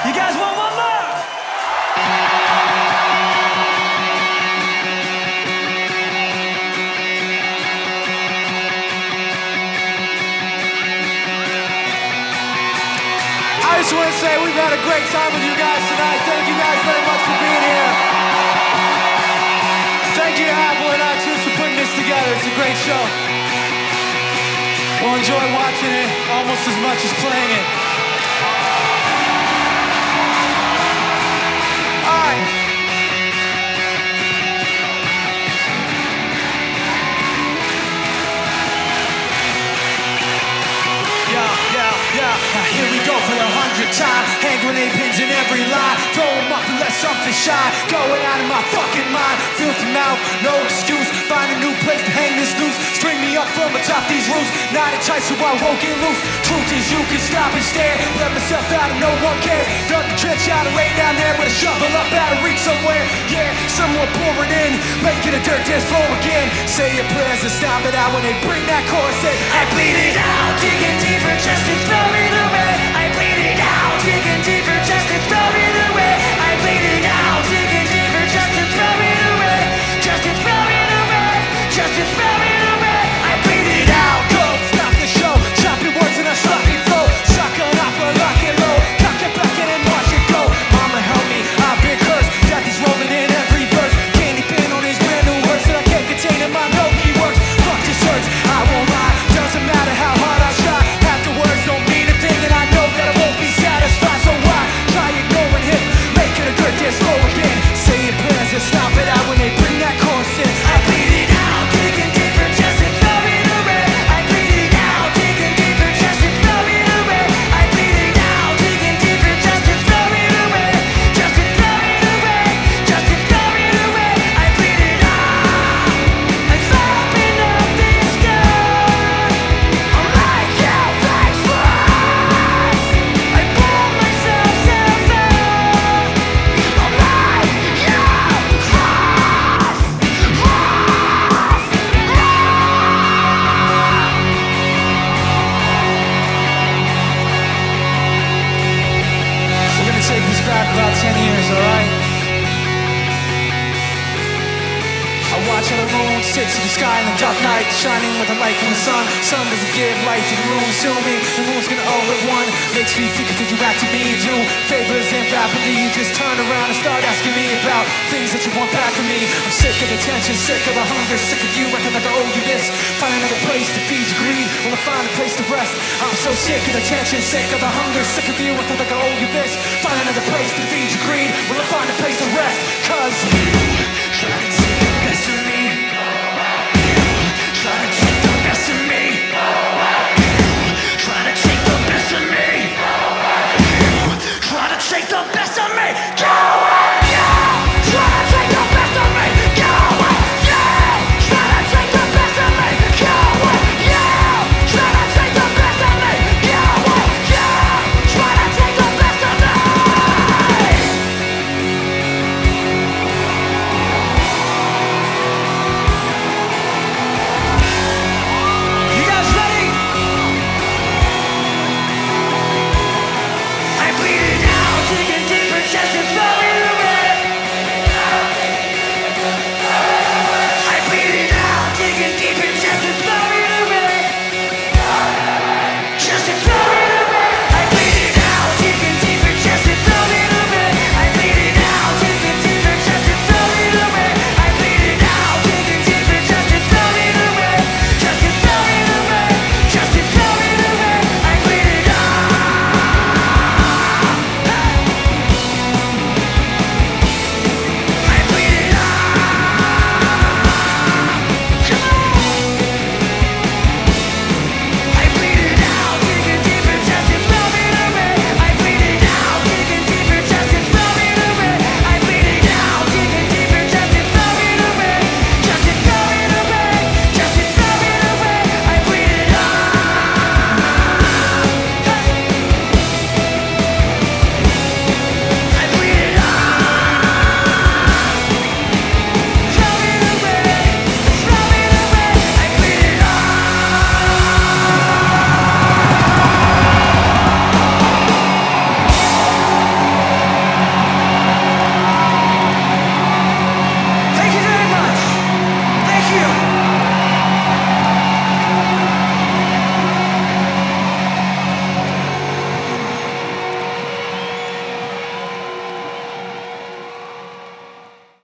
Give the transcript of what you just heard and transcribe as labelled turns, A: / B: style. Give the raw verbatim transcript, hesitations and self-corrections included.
A: You guys want one more? I just want to say we've had a great time with you guys tonight. Thank you guys very much for being here. Thank you, Apple and iTunes, for putting this together. It's a great show. We'll enjoy watching it almost as much as playing it. All right. Yeah, yeah, yeah. Now here we go for the hundredth time. Hand grenade pins in every line. Throw them up and let something shine. Going out of my fucking mind. Filthy mouth, no excuse. Find a new place to hang this noose. String me up from atop these roofs. Knot it tight so I won't get loose. Truth is you can stop and stare. Let myself out and no one cares. Dug the trench out and lay down there with a shovel up out of reach somewhere. Yeah, someone pour it in. Make it a dirt dance floor again. Say your prayers and stop it out when they bring that chorus in. I bleed it out, digging deeper just to throw it away. I bleed it out, digging deeper just to throw it away. I bleed it out, digging deeper just to throw it away. Just to throw it away. Just to throw it away. I bleed it out. Go, stop the show. Chop your words in a sloppy flow. Shotgun opera, lock it low. Cock it back in and watch it go. Mama help me, I've been cursed. Daddy's rolling in every verse. Candy pin on his brand new words that I can't contain in my no key works. Fuck this hurts, I won't lie. Doesn't matter how hard I try. Half the words don't mean a thing, and I know that I won't be satisfied. So why try ignoring him? Make it a good dance floor again. Saying prayers and stop it out when they bring that chorus in. I bleed it out, digging deeper just to throw it away. I bleed it out, digging deeper just to throw it away. I bleed it out, digging deeper just to throw it away. Just to throw it away. Just to throw it away. I bleed it out. I'm open up this gun. I'm like hell, thanks for us. I pull myself down there. I'm like hell, cross. We're gonna take this back about ten years, alright? I watch how the moon sits in the sky in the dark night, shining with the light from the sun. Sun doesn't give light to the room, assuming the moon's gonna owe it one. Makes me think, did you act to me too? Favors and rapidly, you just turn around and start asking me about things that you want back from me. I'm sick of the tension, sick of the hunger, sick of you acting like I owe you this. Find another place to feed your greed, will I find a place to rest? I'm so sick of the tension, sick of the hunger, sick of you acting like I owe you this. Find another place to feed your greed, will I find a place to rest? Cause you try to